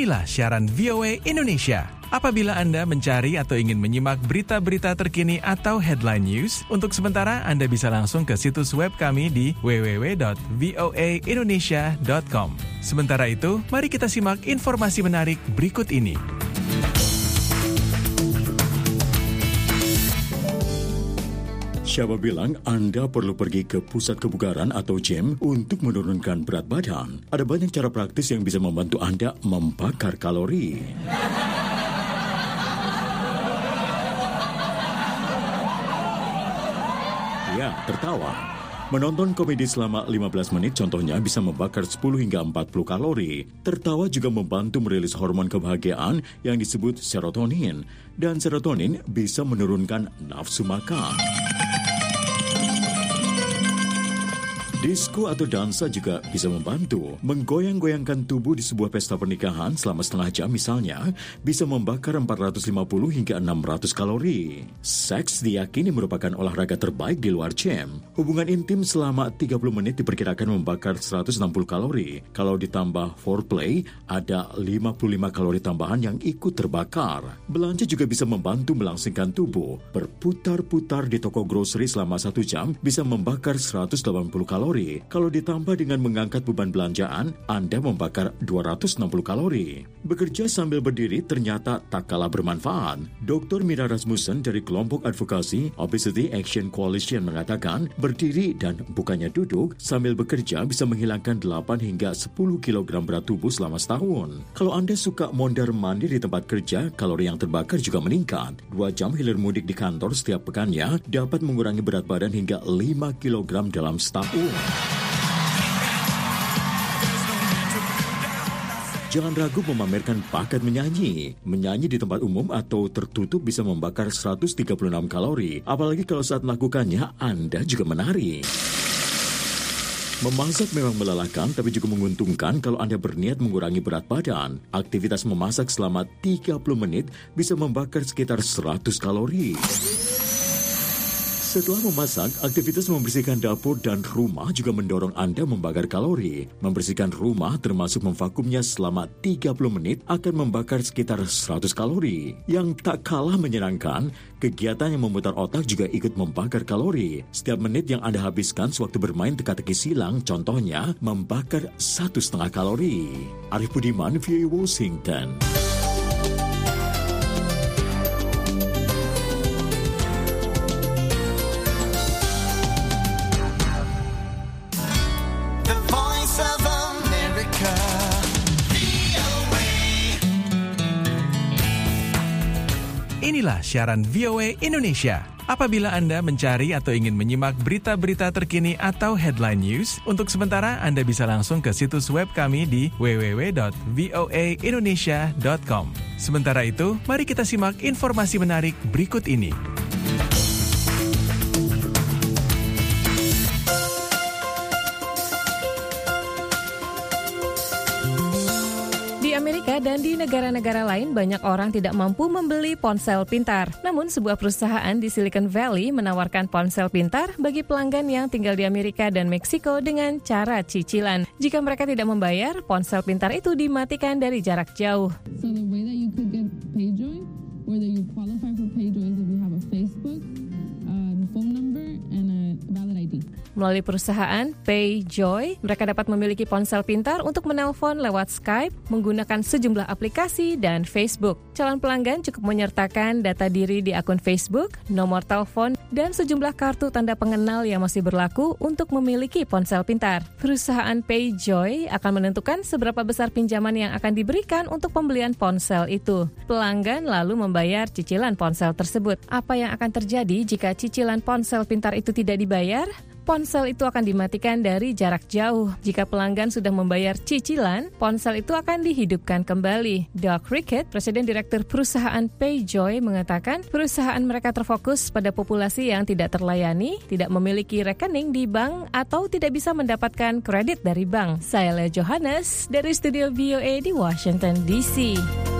Inilah siaran VOA Indonesia. Apabila Anda mencari atau ingin menyimak berita-berita terkini atau headline news, untuk sementara Anda bisa langsung ke situs web kami di www.voaindonesia.com. Sementara itu, mari kita simak informasi menarik berikut ini. Siapa bilang Anda perlu pergi ke pusat kebugaran atau gym untuk menurunkan berat badan? Ada banyak cara praktis yang bisa membantu Anda membakar kalori. Ya, tertawa. Menonton komedi selama 15 menit contohnya bisa membakar 10 hingga 40 kalori. Tertawa juga membantu merilis hormon kebahagiaan yang disebut serotonin. Dan serotonin bisa menurunkan nafsu makan. Disko atau dansa juga bisa membantu. Menggoyang-goyangkan tubuh di sebuah pesta pernikahan selama setengah jam misalnya bisa membakar 450 hingga 600 kalori. Seks diyakini merupakan olahraga terbaik di luar gym. Hubungan intim selama 30 menit diperkirakan membakar 160 kalori. Kalau ditambah foreplay, ada 55 kalori tambahan yang ikut terbakar. Belanja juga bisa membantu melangsingkan tubuh. Berputar-putar di toko grocery selama 1 jam bisa membakar 180 kalori. Kalau ditambah dengan mengangkat beban belanjaan, Anda membakar 260 kalori. Bekerja sambil berdiri ternyata tak kalah bermanfaat. Dr. Mira Rasmussen dari kelompok advokasi Obesity Action Coalition mengatakan, berdiri dan bukannya duduk sambil bekerja bisa menghilangkan 8 hingga 10 kg berat tubuh selama setahun. Kalau Anda suka mondar-mandir di tempat kerja, kalori yang terbakar juga meningkat. 2 jam hilir mudik di kantor setiap pekannya dapat mengurangi berat badan hingga 5 kg dalam setahun. Jangan ragu memamerkan bakat menyanyi. Menyanyi di tempat umum atau tertutup bisa membakar 136 kalori. Apalagi kalau saat melakukannya, Anda juga menari. Memasak memang melelahkan, tapi juga menguntungkan kalau Anda berniat mengurangi berat badan. Aktivitas memasak selama 30 menit bisa membakar sekitar 100 kalori. Setelah memasak, aktivitas membersihkan dapur dan rumah juga mendorong Anda membakar kalori. Membersihkan rumah termasuk memvakumnya selama 30 menit akan membakar sekitar 100 kalori. Yang tak kalah menyenangkan, kegiatan yang memutar otak juga ikut membakar kalori. Setiap menit yang Anda habiskan sewaktu bermain teka-teki silang, contohnya membakar 1,5 kalori. Arif Budiman, VOA Washington. Inilah siaran VOA Indonesia. Apabila Anda mencari atau ingin menyimak berita-berita terkini atau headline news, untuk sementara Anda bisa langsung ke situs web kami di www.voaindonesia.com. Sementara itu, mari kita simak informasi menarik berikut ini. Amerika dan di negara-negara lain banyak orang tidak mampu membeli ponsel pintar. Namun sebuah perusahaan di Silicon Valley menawarkan ponsel pintar bagi pelanggan yang tinggal di Amerika dan Meksiko dengan cara cicilan. Jika mereka tidak membayar, ponsel pintar itu dimatikan dari jarak jauh. So the way that you could get PayJoy, whether you qualify for PayJoy is if you have a Facebook, phone number, and a valid ID. Melalui perusahaan PayJoy, mereka dapat memiliki ponsel pintar untuk menelpon lewat Skype, menggunakan sejumlah aplikasi, dan Facebook. Calon pelanggan cukup menyertakan data diri di akun Facebook, nomor telepon, dan sejumlah kartu tanda pengenal yang masih berlaku untuk memiliki ponsel pintar. Perusahaan PayJoy akan menentukan seberapa besar pinjaman yang akan diberikan untuk pembelian ponsel itu. Pelanggan lalu membayar cicilan ponsel tersebut. Apa yang akan terjadi jika cicilan ponsel pintar itu tidak dibayar? Ponsel itu akan dimatikan dari jarak jauh. Jika pelanggan sudah membayar cicilan, ponsel itu akan dihidupkan kembali. Doug Rickett, Presiden Direktur Perusahaan PayJoy, mengatakan perusahaan mereka terfokus pada populasi yang tidak terlayani, tidak memiliki rekening di bank, atau tidak bisa mendapatkan kredit dari bank. Saya Lea Johannes dari studio VOA di Washington, D.C.